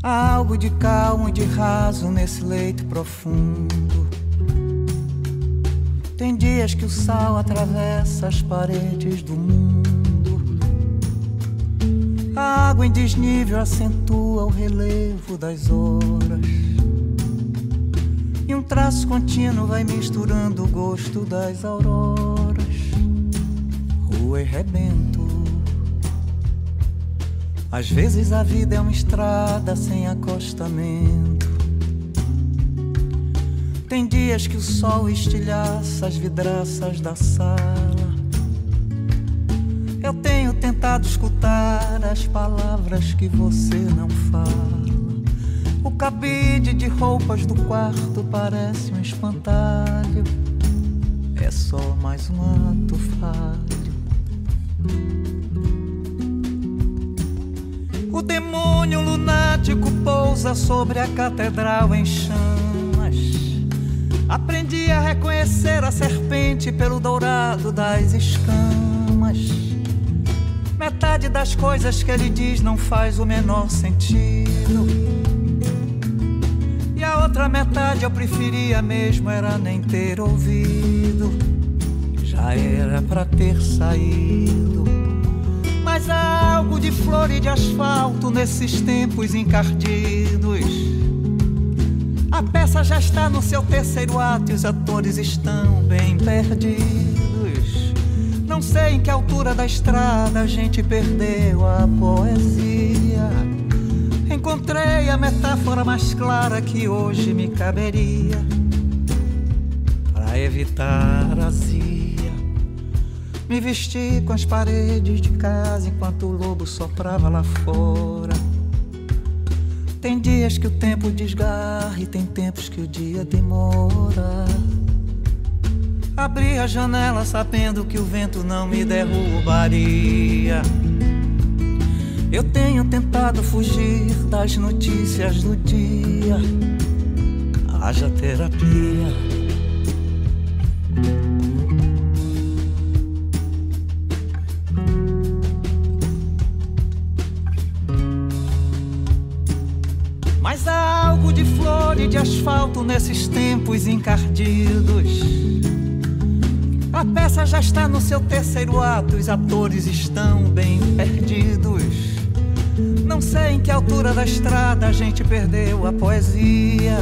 Há algo de calmo e de raso nesse leito profundo. Tem dias que o sal atravessa as paredes do mundo. A água em desnível acentua o relevo das horas. E um traço contínuo vai misturando o gosto das auroras. Rua e rebento. Às vezes a vida é uma estrada sem acostamento. Tem dias que o sol estilhaça as vidraças da sala. Eu tenho tentado escutar as palavras que você não fala. O cabide de roupas do quarto parece um espantalho. É só mais um ato falho. O demônio lunático pousa sobre a catedral em chamas. Aprendi a reconhecer a serpente pelo dourado das escamas. Metade das coisas que ele diz não faz o menor sentido. E a outra metade eu preferia mesmo era nem ter ouvido. Já era pra ter saído. Mas há algo de flor e de asfalto nesses tempos encardidos. A peça já está no seu terceiro ato e os atores estão bem perdidos. Não sei em que altura da estrada a gente perdeu a poesia. Encontrei a metáfora mais clara que hoje me caberia. Para evitar azia, me vesti com as paredes de casa enquanto o lobo soprava lá fora. Tem dias que o tempo desgarra e tem tempos que o dia demora. Abri a janela sabendo que o vento não me derrubaria. Eu tenho tentado fugir das notícias do dia. Haja terapia. Mas há algo de flor e de asfalto nesses tempos encardidos. A peça já está no seu terceiro ato, os atores estão bem perdidos. Não sei em que altura da estrada a gente perdeu a poesia.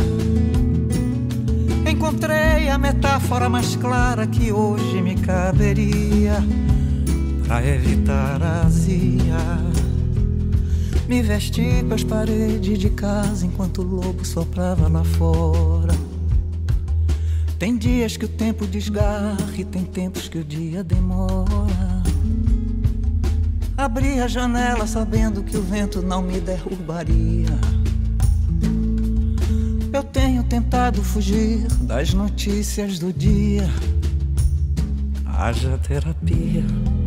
Encontrei a metáfora mais clara que hoje me caberia. Pra evitar a azia, me vesti com as paredes de casa enquanto o lobo soprava lá fora. Tem dias que o tempo desgarra e tem tempos que o dia demora. Abri a janela sabendo que o vento não me derrubaria. Eu tenho tentado fugir das notícias do dia. Haja terapia.